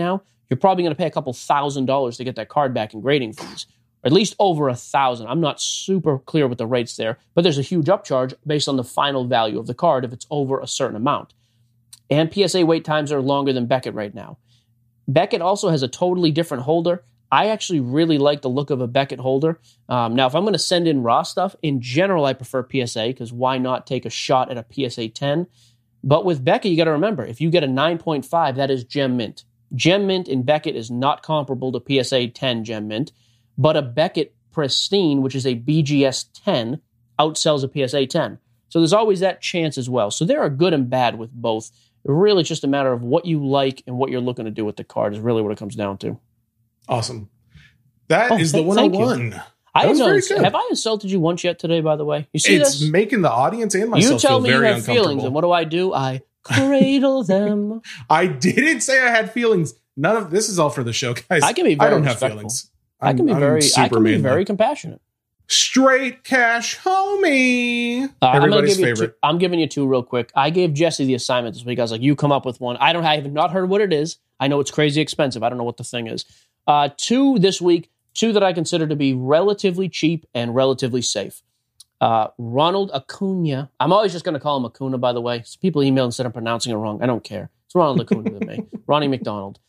you're probably going to pay a couple $1,000s to get that card back in grading fees, or at least over $1,000. I'm not super clear with the rates there, but there's a huge upcharge based on the final value of the card if it's over a certain amount. And PSA wait times are longer than Beckett right now. Beckett also has a totally different holder. I actually really like the look of a Beckett holder. Now, if I'm going to send in raw stuff, in general, I prefer PSA because why not take a shot at a PSA 10? But with Beckett, you got to remember, if you get a 9.5, that is gem mint. Gem mint in Beckett is not comparable to PSA 10 gem mint, but a Beckett Pristine, which is a BGS 10, outsells a PSA 10. So there's always that chance as well. So there are good and bad with both. Really, it's just a matter of what you like and what you're looking to do with the card is really what it comes down to. Awesome. That is the 101. Have I insulted you once yet today, by the way? You see it's this? Making the audience and myself feel very uncomfortable. You tell me you have feelings, and what do? I cradle them. I didn't say I had feelings. None of this is all for the show, guys. I can be very I don't respectful. have feelings. I can be very compassionate. Straight cash homie. Everybody's favorite. I'm giving you two real quick. I gave Jesse the assignment this week. I was like, you come up with one. I have not heard what it is. I know it's crazy expensive. I don't know what the thing is. Two this week. Two that I consider to be relatively cheap and relatively safe. Ronald Acuna. I'm always just going to call him Acuna, by the way. Some people email instead of pronouncing it wrong. I don't care. It's Ronald Acuna to me. Ronnie McDonald.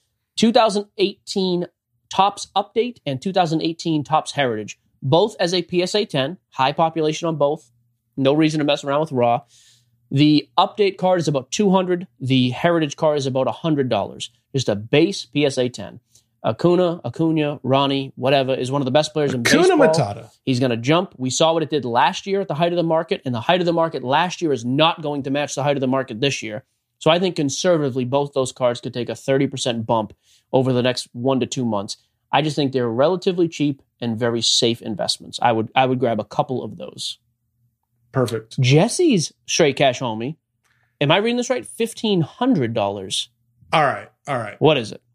2018 Topps Update and 2018 Topps Heritage. Both as a PSA 10. High population on both. No reason to mess around with raw. The Update card is about $200. The Heritage card is about $100. Just a base PSA 10. Acuna, Ronnie, whatever, is one of the best players in baseball. Matata. He's going to jump. We saw what it did last year at the height of the market, and the height of the market last year is not going to match the height of the market this year. So I think conservatively, both those cards could take a 30% bump over the next 1 to 2 months. I just think they're relatively cheap and very safe investments. I would grab a couple of those. Perfect. Jesse's straight cash homie. Am I reading this right? $1,500. All right. What is it?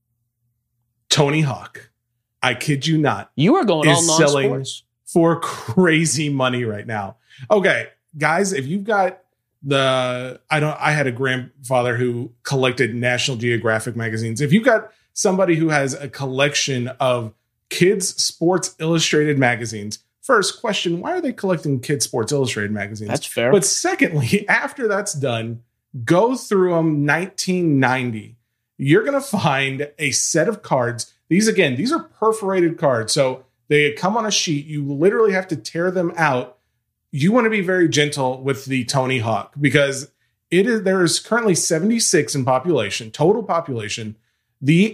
Tony Hawk, I kid you not. You are going all selling non-sports for crazy money right now. Okay, guys, if you've got I had a grandfather who collected National Geographic magazines. If you've got somebody who has a collection of kids Sports Illustrated magazines, first question, why are they collecting kids Sports Illustrated magazines? That's fair. But secondly, after that's done, go through them 1990. You're going to find a set of cards. These are perforated cards. So they come on a sheet. You literally have to tear them out. You want to be very gentle with the Tony Hawk because there is currently 76 in population, total population. The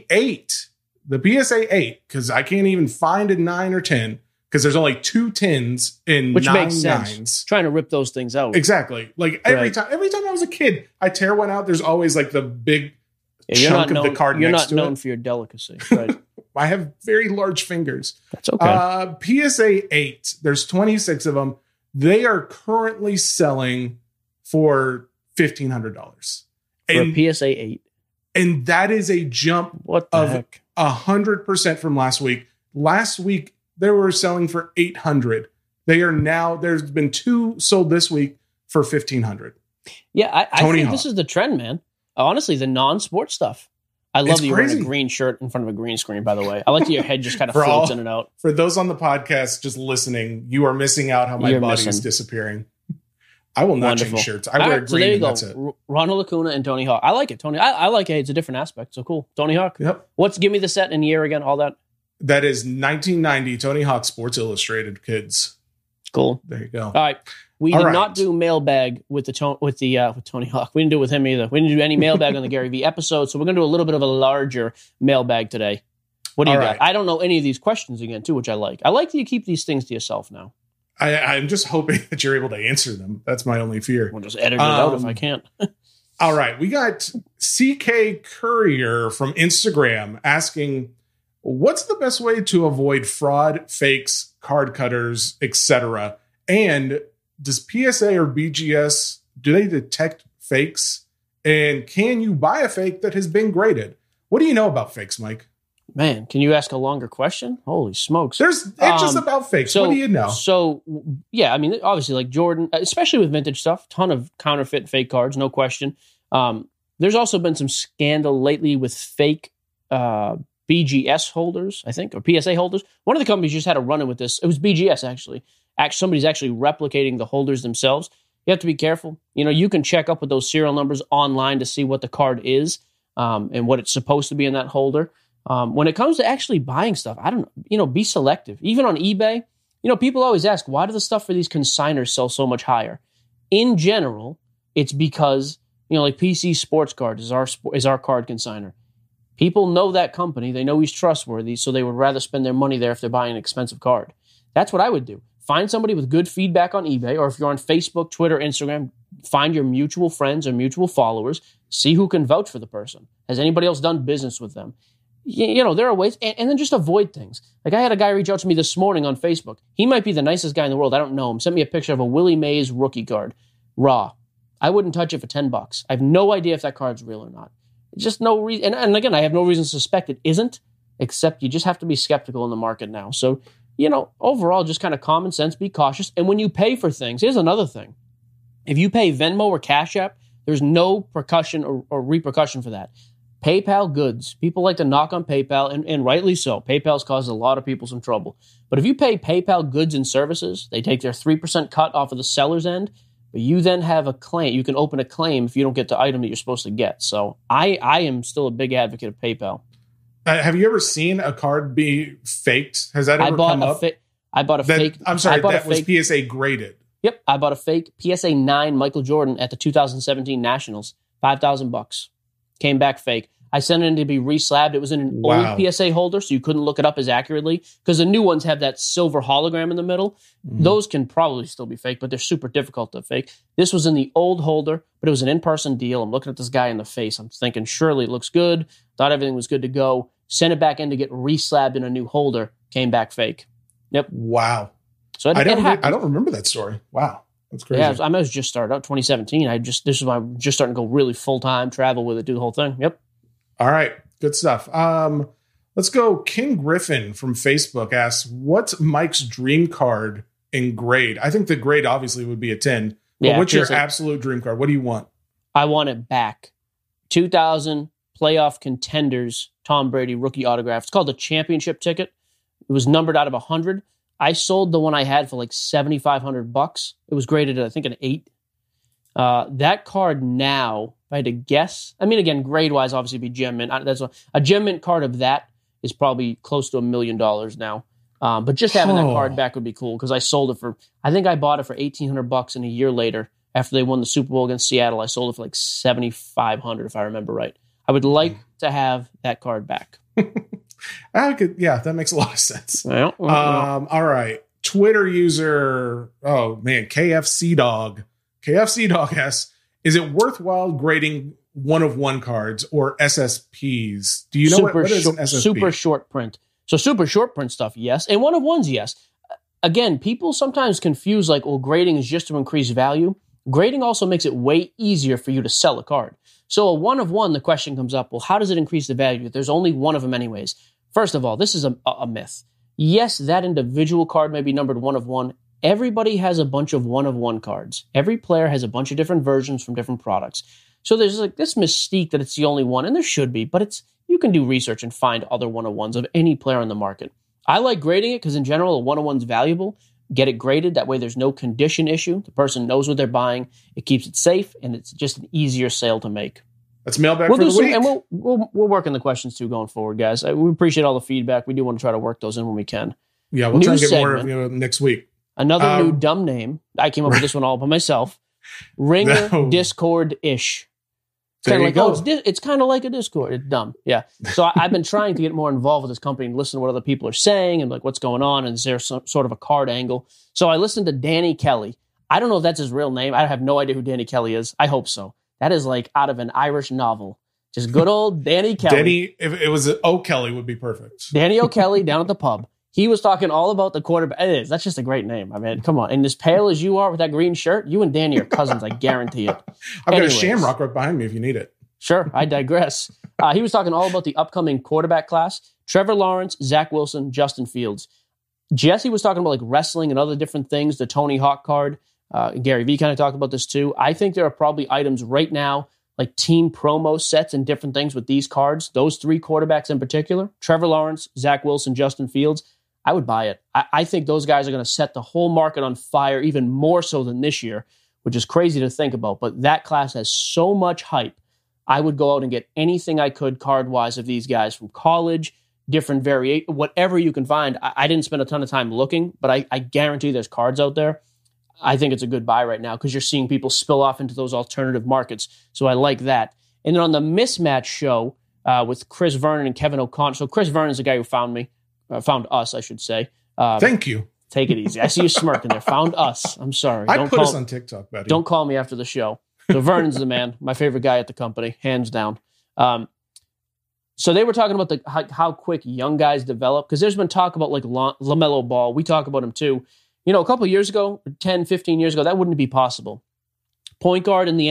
PSA 8, because I can't even find a 9 or 10 because there's only 2 10s in which 9 makes sense. 9s. Trying to rip those things out. Exactly. Like every time I was a kid, I tear one out. There's always like the big chunk of the card next to it. You're not known for your delicacy, right? I have very large fingers. That's okay. PSA 8, there's 26 of them. They are currently selling for $1,500. For a PSA 8. And that is a jump of 100% from last week. Last week, they were selling for $800. There's been 2 sold this week for $1,500. Yeah, I think this is the trend, man. Honestly, the non-sports stuff. I love that you're wearing a green shirt in front of a green screen, by the way. I like that your head just kind of floats in and out. For those on the podcast just listening, you are missing out how my body is disappearing. I will not change shirts. I wear green, so there you go. That's it. Ronald Acuna and Tony Hawk. I like it, Tony. I like it. It's a different aspect. So cool. Tony Hawk. Yep. Give me the set and year again, all that. That is 1990 Tony Hawk Sports Illustrated, kids. Cool. There you go. All right. We did not do mailbag with Tony Hawk. We didn't do it with him either. We didn't do any mailbag on the Gary Vee episode, so we're going to do a little bit of a larger mailbag today. What do you got? I don't know any of these questions again, too, which I like. I like that you keep these things to yourself now. I'm just hoping that you're able to answer them. That's my only fear. We'll just edit it out if I can't. All right. We got CK Courier from Instagram asking, what's the best way to avoid fraud, fakes, card cutters, etc.? And does PSA or BGS, do they detect fakes? And can you buy a fake that has been graded? What do you know about fakes, Mike? Man, can you ask a longer question? Holy smokes. It's just about fakes. What do you know? So, yeah, I mean, obviously, like Jordan, especially with vintage stuff, ton of counterfeit fake cards, no question. There's also been some scandal lately with fake BGS holders, I think, or PSA holders. One of the companies just had a run-in with this. It was BGS, actually. Somebody's actually replicating the holders themselves. You have to be careful. You can check up with those serial numbers online to see what the card is and what it's supposed to be in that holder. When it comes to actually buying stuff, I don't know, be selective. Even on eBay, people always ask, why do the stuff for these consigners sell so much higher? In general, it's because, like PC Sports Card is our card consigner. People know that company. They know he's trustworthy, so they would rather spend their money there if they're buying an expensive card. That's what I would do. Find somebody with good feedback on eBay, or if you're on Facebook, Twitter, Instagram, find your mutual friends or mutual followers. See who can vouch for the person. Has anybody else done business with them? There are ways, and then just avoid things. Like I had a guy reach out to me this morning on Facebook. He might be the nicest guy in the world. I don't know him. Sent me a picture of a Willie Mays rookie card, raw. I wouldn't touch it for $10. I have no idea if that card's real or not. Just no reason. And again, I have no reason to suspect it isn't, except you just have to be skeptical in the market now. So, overall, just kind of common sense, be cautious. And when you pay for things, here's another thing. If you pay Venmo or Cash App, there's no percussion or repercussion for that. PayPal goods. People like to knock on PayPal, and rightly so. PayPal's caused a lot of people some trouble. But if you pay PayPal goods and services, they take their 3% cut off of the seller's end, but you then have a claim. You can open a claim if you don't get the item that you're supposed to get. So I am still a big advocate of PayPal. Have you ever seen a card be faked? Has that ever come up? I bought a fake. I'm sorry, that was PSA graded. Yep, I bought a fake PSA 9 Michael Jordan at the 2017 Nationals, $5,000. Came back fake. I sent it in to be reslabbed. It was in an old PSA holder, so you couldn't look it up as accurately because the new ones have that silver hologram in the middle. Mm-hmm. Those can probably still be fake, but they're super difficult to fake. This was in the old holder, but it was an in-person deal. I'm looking at this guy in the face. I'm thinking, surely it looks good. Thought everything was good to go. Sent it back in to get reslabbed in a new holder. Came back fake. Yep. Wow. So I don't remember that story. Wow. That's crazy. Yeah, I was just started out 2017. This is why I'm just starting to go really full-time, travel with it, do the whole thing. Yep. All right. Good stuff. Let's go. King Griffin from Facebook asks, what's Mike's dream card in grade? I think the grade obviously would be a 10. But what's your absolute dream card? What do you want? I want it back. 2000 playoff contenders, Tom Brady rookie autograph. It's called the championship ticket. It was numbered out of 100. I sold the one I had for like $7,500. It was graded at, I think, an 8. That card now, if I had to guess, I mean, again, grade-wise, obviously, be Gem Mint. That's a Gem Mint card of that is probably close to $1 million now. But just having that card back would be cool because I sold it for, I think I bought it for $1,800, and a year later, after they won the Super Bowl against Seattle, I sold it for like $7,500, if I remember right. I would like to have that card back. Yeah, that makes a lot of sense. All right. Twitter user, KFC Dog. KFC Dog asks, is it worthwhile grading one-of-one cards or SSPs? Do you know what is an SSP? Super short print. So super short print stuff, yes. And one-of-ones, yes. Again, people sometimes confuse grading is just to increase value. Grading also makes it way easier for you to sell a card. So a one-of-one, the question comes up, well, how does it increase the value? There's only one of them anyways. First of all, this is a myth. Yes, that individual card may be numbered one-of-one. Everybody has a bunch of one-of-one cards. Every player has a bunch of different versions from different products. So there's this mystique that it's the only one, and there should be, but you can do research and find other one-of-ones of any player on the market. I like grading it because in general, a one-of-one's valuable. Get it graded. That way there's no condition issue. The person knows what they're buying. It keeps it safe, and it's just an easier sale to make. That's mailbag for the week. And we'll work on the questions too going forward, guys. We appreciate all the feedback. We do want to try to work those in when we can. Yeah, we'll try to get more of next week. Another new dumb name. I came up with this one all by myself. Ringer Discord-ish. It's kind of like a Discord. It's dumb. Yeah. So I've been trying to get more involved with this company and listen to what other people are saying and what's going on. And is there some sort of a card angle? So I listened to Danny Kelly. I don't know if that's his real name. I have no idea who Danny Kelly is. I hope so. That is out of an Irish novel. Just good old Danny Kelly. If it was O'Kelly would be perfect. Danny O'Kelly down at the pub. He was talking all about the quarterback. It is. That's just a great name. I mean, come on. And as pale as you are with that green shirt, you and Danny are cousins. I guarantee it. I've got a Shamrock right behind me if you need it. Sure. I digress. He was talking all about the upcoming quarterback class. Trevor Lawrence, Zach Wilson, Justin Fields. Jesse was talking about wrestling and other different things. The Tony Hawk card. Gary Vee kind of talked about this too. I think there are probably items right now like team promo sets and different things with these cards, those 3 quarterbacks in particular, Trevor Lawrence, Zach Wilson, Justin Fields, I would buy it. I think those guys are going to set the whole market on fire even more so than this year, which is crazy to think about. But that class has so much hype. I would go out and get anything I could card-wise of these guys from college, different variation, whatever you can find. I didn't spend a ton of time looking, but I guarantee there's cards out there. I think it's a good buy right now because you're seeing people spill off into those alternative markets. So I like that. And then on the mismatch show with Chris Vernon and Kevin O'Connor. So Chris Vernon is the guy who found us, I should say. Thank you. Take it easy. I see you smirking there. Found us. I'm sorry. I put us on TikTok, buddy. Don't call me after the show. So Vernon's the man, my favorite guy at the company, hands down. So they were talking about how quick young guys develop, because there's been talk about like LaMelo Ball. We talk about him too. You know, a couple of years ago, 10, 15 years ago, that wouldn't be possible. Point guard in the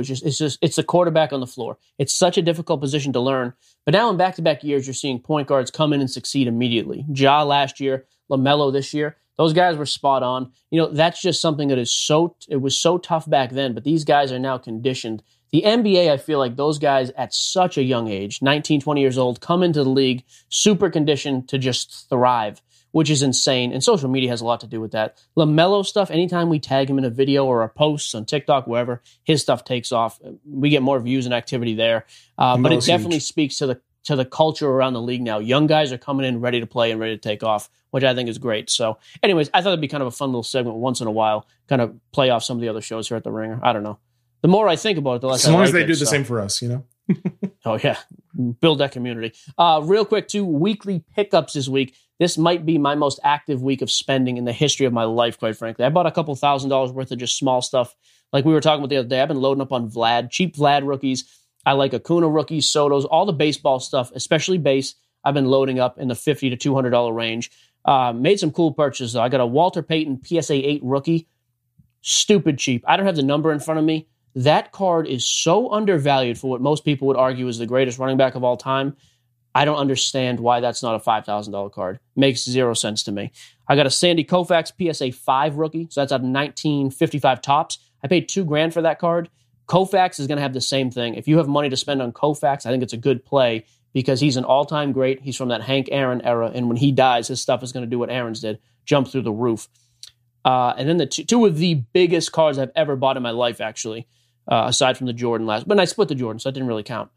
NBA it's the quarterback on the floor. It's such a difficult position to learn. But now in back-to-back years, you're seeing point guards come in and succeed immediately. Ja last year, LaMelo this year. Those guys were spot on. You know, that's just something that it was so tough back then, but these guys are now conditioned. The NBA, I feel like those guys at such a young age, 19, 20 years old, come into the league super conditioned to just thrive, which is insane. And social media has a lot to do with that. LaMelo stuff, anytime we tag him in a video or a post on TikTok, wherever, his stuff takes off. We get more views and activity there. But it definitely speaks to the culture around the league now. Young guys are coming in ready to play and ready to take off, which I think is great. So anyways, I thought it'd be kind of a fun little segment once in a while, kind of play off some of the other shows here at The Ringer. I don't know. The more I think about it, the less I like it. As long as they do the same for us, you know? Oh, yeah. Build that community. Real quick, 2 weekly pickups this week. This might be my most active week of spending in the history of my life, quite frankly. I bought a couple $1,000s worth of just small stuff. Like we were talking about the other day, I've been loading up on Vlad, cheap Vlad rookies. I like Acuna rookies, Sotos, all the baseball stuff, especially base. I've been loading up in the $50 to $200 range. Made some cool purchases. I got a Walter Payton PSA 8 rookie. Stupid cheap. I don't have the number in front of me. That card is so undervalued for what most people would argue is the greatest running back of all time. I don't understand why that's not a $5,000 card. Makes zero sense to me. I got a Sandy Koufax PSA 5 rookie, so that's out of 1955 tops. I paid $2,000 for that card. Koufax is going to have the same thing. If you have money to spend on Koufax, I think it's a good play because he's an all-time great. He's from that Hank Aaron era, and when he dies, his stuff is going to do what Aaron's did, jump through the roof. And then the two of the biggest cards I've ever bought in my life, actually, aside from the Jordan last. But I split the Jordan, so that didn't really count.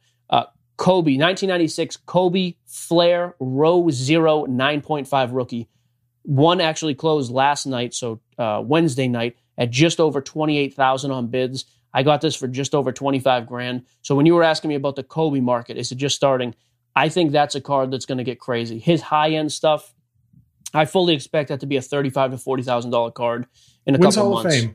Kobe, 1996, Kobe Flair Row 0 9.5 rookie. One actually closed last night, so Wednesday night, at just over $28,000 on bids. I got this for just over $25,000. So when you were asking me about the Kobe market, is it just starting? I think that's a card that's going to get crazy. His high-end stuff, I fully expect that to be a $35,000 to $40,000 card in a When's couple Hall months. of Fame?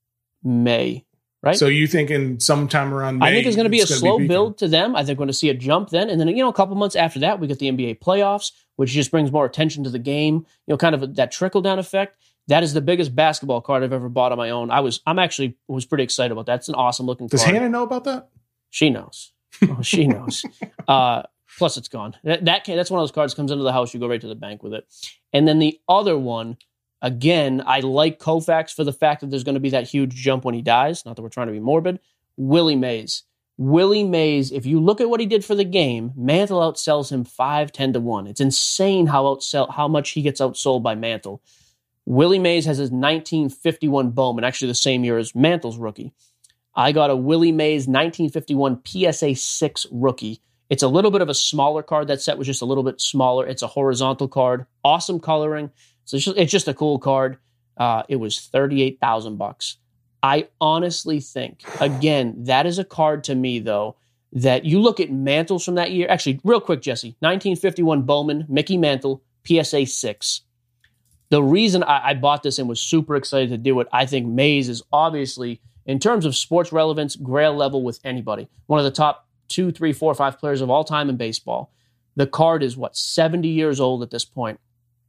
May, right? So you thinking sometime around May? I think it's going to be a slow build to them. I think we're going to see a jump then. And then, a couple months after that, we get the NBA playoffs, which just brings more attention to the game, kind of that trickle-down effect. That is the biggest basketball card I've ever bought on my own. I was pretty excited about that. It's an awesome-looking card. Does Hannah know about that? She knows. Oh, she knows. Plus, it's gone. That's one of those cards comes into the house, you go right to the bank with it. And then the other one, again, I like Koufax for the fact that there's going to be that huge jump when he dies. Not that we're trying to be morbid. Willie Mays. Willie Mays, if you look at what he did for the game, Mantle outsells him 5-10 to 1. It's insane how much he gets outsold by Mantle. Willie Mays has his 1951 Bowman, actually the same year as Mantle's rookie. I got a Willie Mays 1951 PSA 6 rookie. It's a little bit of a smaller card. That set was just a little bit smaller. It's a horizontal card. Awesome coloring. So it's just a cool card. It was $38,000. I honestly think, again, that is a card to me, though, that you look at Mantles from that year. Actually, real quick, Jesse, 1951 Bowman, Mickey Mantle, PSA 6. The reason I bought this and was super excited to do it, I think Mays is obviously, in terms of sports relevance, Grail level with anybody. One of the top 2, 3, 4, 5 players of all time in baseball. The card is, 70 years old at this point.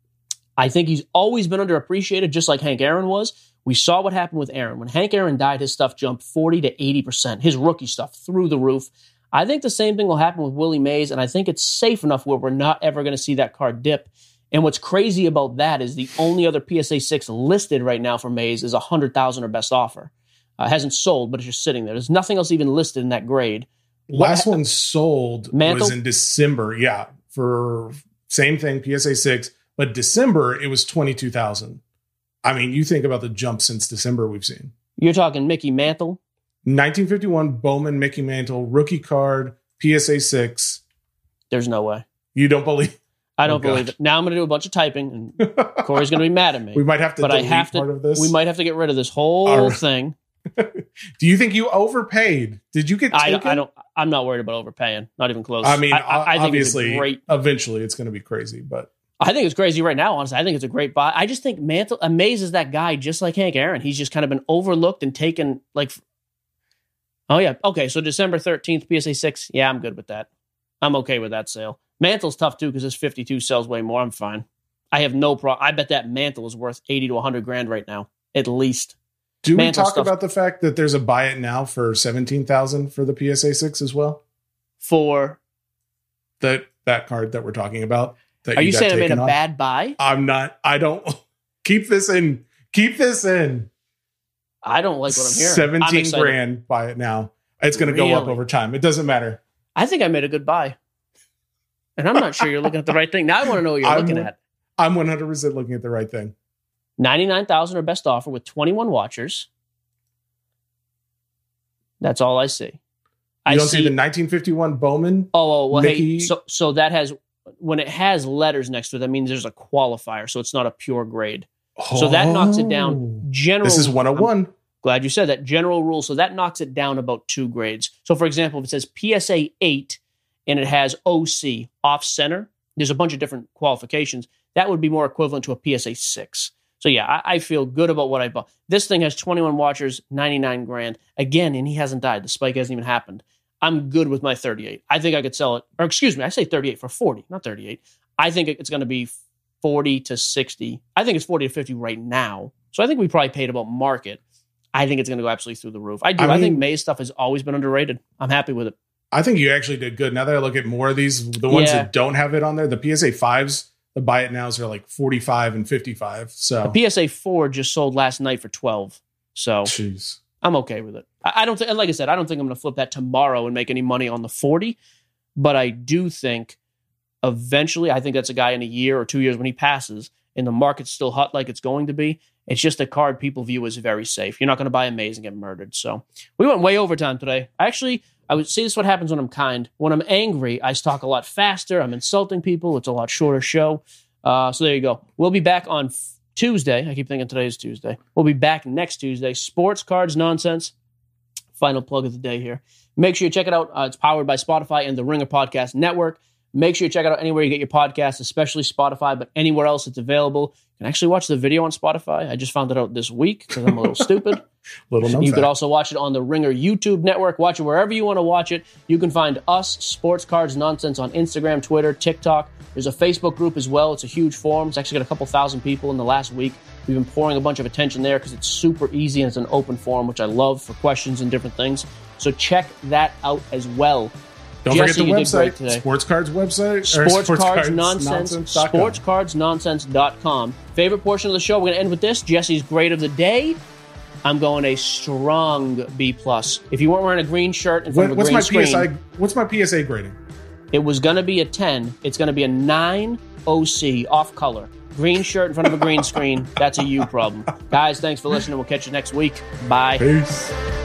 I think he's always been underappreciated, just like Hank Aaron was. We saw what happened with Aaron. When Hank Aaron died, his stuff jumped 40 to 80%. His rookie stuff through the roof. I think the same thing will happen with Willie Mays, and I think it's safe enough where we're not ever going to see that card dip. And what's crazy about that is the only other PSA 6 listed right now for Mays is $100,000 or best offer. Hasn't sold, but it's just sitting there. There's nothing else even listed in that grade. Last one sold Mantle? was in December. Yeah, for same thing, PSA 6. But December, it was 22,000. I mean, you think about the jump since December we've seen. You're talking Mickey Mantle? 1951 Bowman Mickey Mantle, rookie card, PSA 6. There's no way. You don't believe? I don't believe it. Now I'm going to do a bunch of typing, and Corey's going to be mad at me. We might have to delete part of this. We might have to get rid of this whole thing. Do you think you overpaid? Did you get taken? I'm not worried about overpaying. Not even close. I mean, I think obviously, it's eventually it's going to be crazy, but I think it's crazy right now, honestly. I think it's a great buy. I just think Mantle amazes that guy just like Hank Aaron. He's just kind of been overlooked and taken like, oh yeah. Okay. So December 13th, PSA 6. Yeah, I'm good with that. I'm okay with that sale. Mantle's tough too because this 52 sells way more. I'm fine. I have no problem. I bet that Mantle is worth 80 to 100 grand right now, at least. Do we talk about the fact that there's a buy it now for 17,000 for the PSA 6 as well? For that card that we're talking about. Are you saying I made a bad buy? I'm not. I don't. Keep this in. Keep this in. I don't like what I'm hearing. 17 grand. Buy it now. It's going to go up over time. It doesn't matter. I think I made a good buy. And I'm not sure you're looking at the right thing. Now I want to know what you're looking at. I'm 100% looking at the right thing. 99,000 or best offer with 21 watchers. That's all I see. You don't see the 1951 Bowman? Oh, well, Mickey? hey, so that has, when it has letters next to it, that means there's a qualifier, so it's not a pure grade. So that knocks it down. This is 101. Glad you said that. General rule. So that knocks it down about 2 grades. So for example, if it says PSA 8 and it has OC off center, there's a bunch of different qualifications. That would be more equivalent to a PSA 6. So yeah, I feel good about what I bought. This thing has 21 watchers, 99 grand. Again, and he hasn't died. The spike hasn't even happened. I'm good with my 38. I think I could sell it. Or excuse me, I say 38 for 40, not 38. I think it's going to be 40 to 60. I think it's 40 to 50 right now. So I think we probably paid about market. I think it's going to go absolutely through the roof. I do. I think May's stuff has always been underrated. I'm happy with it. I think you actually did good. Now that I look at more of these, the ones that don't have it on there, the PSA 5s, the buy it nows are like 45 and 55. So the PSA 4 just sold last night for 12. So jeez. I'm okay with it. I don't think, like I said, I don't think I'm going to flip that tomorrow and make any money on the 40, but I do think eventually, I think that's a guy in a year or 2 years when he passes and the market's still hot like it's going to be. It's just a card people view as very safe. You're not going to buy a Maze and get murdered. So we went way over time today. I would say this is what happens when I'm kind. When I'm angry, I talk a lot faster. I'm insulting people. It's a lot shorter show. So there you go. We'll be back on Tuesday. I keep thinking today is Tuesday. We'll be back next Tuesday. Sports Cards Nonsense. Final plug of the day here. Make sure you check it out. It's powered by Spotify and the Ringer Podcast Network. Make sure you check it out anywhere you get your podcasts, especially Spotify, but anywhere else it's available. You can actually watch the video on Spotify. I just found it out this week because I'm a little stupid. You could also watch it on the Ringer YouTube network. Watch it wherever you want to watch it. You can find us, Sports Cards Nonsense, on Instagram, Twitter, TikTok. There's a Facebook group as well. It's a huge forum. It's actually got a couple thousand people in the last week. We've been pouring a bunch of attention there because it's super easy and it's an open forum, which I love for questions and different things. So check that out as well. Don't Jesse, forget the website, Sports Cards website. Sports Cards Nonsense. SportsCardsNonsense.com. Favorite portion of the show, we're going to end with this. Jesse's grade of the day. I'm going a strong B+. If you weren't wearing a green shirt in front of a green screen. What's my PSA grading? It was going to be a 10. It's going to be a 9 OC, off color. Green shirt in front of a green screen. That's a you problem. Guys, thanks for listening. We'll catch you next week. Bye. Peace.